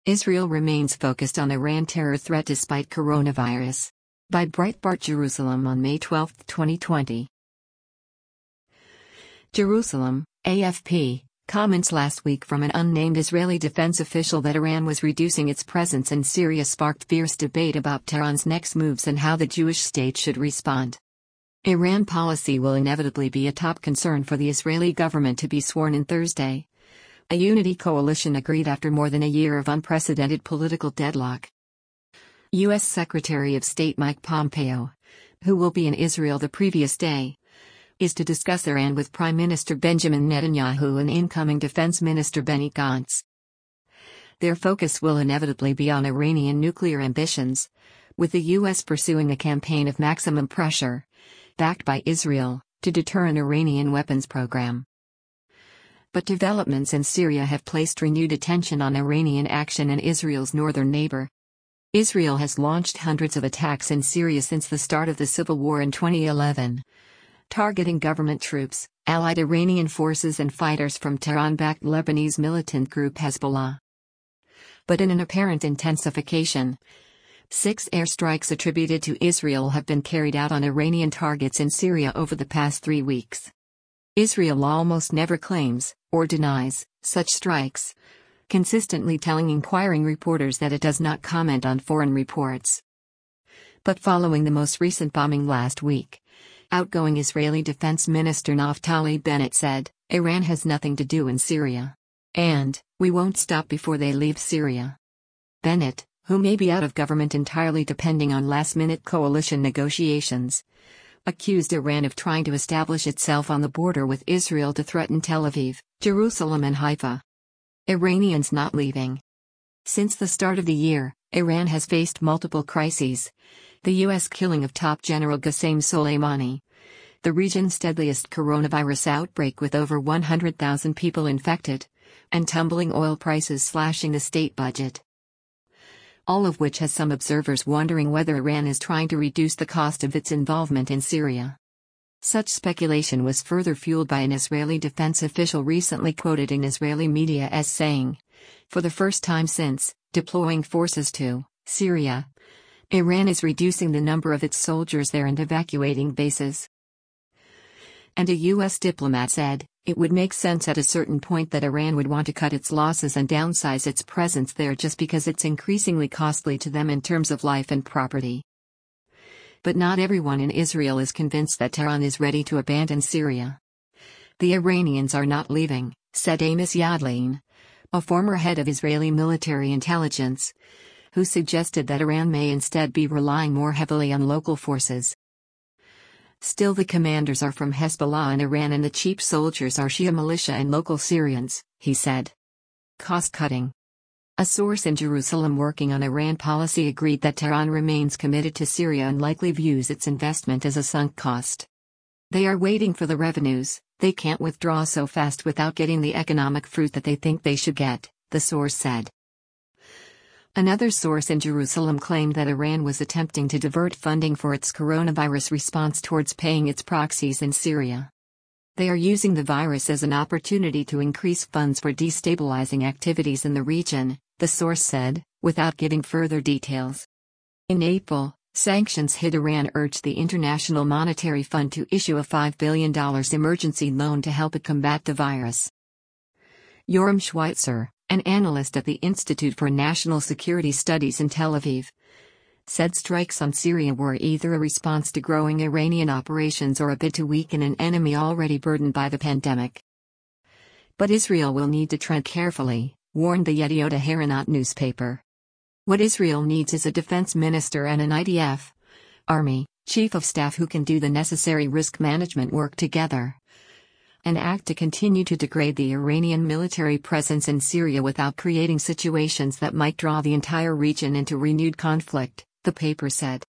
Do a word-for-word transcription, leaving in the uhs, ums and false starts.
Israel remains focused on Iran terror threat despite coronavirus. By Breitbart Jerusalem on May twelfth, twenty twenty. Jerusalem, A F P, comments last week from an unnamed Israeli defense official that Iran was reducing its presence in Syria sparked fierce debate about Tehran's next moves and how the Jewish state should respond. Iran policy will inevitably be a top concern for the Israeli government to be sworn in Thursday. A unity coalition agreed after more than a year of unprecedented political deadlock. U S Secretary of State Mike Pompeo, who will be in Israel the previous day, is to discuss Iran with Prime Minister Benjamin Netanyahu and incoming Defense Minister Benny Gantz. Their focus will inevitably be on Iranian nuclear ambitions, with the U S pursuing a campaign of maximum pressure, backed by Israel, to deter an Iranian weapons program. But developments in Syria have placed renewed attention on Iranian action in Israel's northern neighbor. Israel has launched hundreds of attacks in Syria since the start of the civil war in twenty eleven, targeting government troops, allied Iranian forces and fighters from Tehran-backed Lebanese militant group Hezbollah. But in an apparent intensification, six airstrikes attributed to Israel have been carried out on Iranian targets in Syria over the past three weeks. Israel almost never claims, or denies, such strikes, consistently telling inquiring reporters that it does not comment on foreign reports. But following the most recent bombing last week, outgoing Israeli Defense Minister Naftali Bennett said, "Iran has nothing to do in Syria. And, we won't stop before they leave Syria." Bennett, who may be out of government entirely depending on last-minute coalition negotiations, accused Iran of trying to establish itself on the border with Israel to threaten Tel Aviv, Jerusalem and Haifa. Iranians not leaving. Since the start of the year, Iran has faced multiple crises. The U S killing of top General Qasem Soleimani, the region's deadliest coronavirus outbreak with over one hundred thousand people infected, and tumbling oil prices slashing the state budget. All of which has some observers wondering whether Iran is trying to reduce the cost of its involvement in Syria. Such speculation was further fueled by an Israeli defense official recently quoted in Israeli media as saying, "For the first time since deploying forces to Syria, Iran is reducing the number of its soldiers there and evacuating bases." And a U S diplomat said, "It would make sense at a certain point that Iran would want to cut its losses and downsize its presence there just because it's increasingly costly to them in terms of life and property." But not everyone in Israel is convinced that Tehran is ready to abandon Syria. "The Iranians are not leaving," said Amos Yadlein, a former head of Israeli military intelligence, who suggested that Iran may instead be relying more heavily on local forces. "Still, the commanders are from Hezbollah and Iran and the cheap soldiers are Shia militia and local Syrians," he said. Cost-cutting. A source in Jerusalem working on Iran policy agreed that Tehran remains committed to Syria and likely views its investment as a sunk cost. "They are waiting for the revenues, they can't withdraw so fast without getting the economic fruit that they think they should get," the source said. Another source in Jerusalem claimed that Iran was attempting to divert funding for its coronavirus response towards paying its proxies in Syria. "They are using the virus as an opportunity to increase funds for destabilizing activities in the region," the source said, without giving further details. In April, sanctions hit Iran urged the International Monetary Fund to issue a five billion dollars emergency loan to help it combat the virus. Yoram Schweitzer, an analyst at the Institute for National Security Studies in Tel Aviv, said strikes on Syria were either a response to growing Iranian operations or a bid to weaken an enemy already burdened by the pandemic. But Israel will need to tread carefully, warned the Yediot Ahronot newspaper. What Israel needs is a defense minister and an I D F, Army, chief of staff who can do the necessary risk management work together and act to continue to degrade the Iranian military presence in Syria without creating situations that might draw the entire region into renewed conflict, the paper said.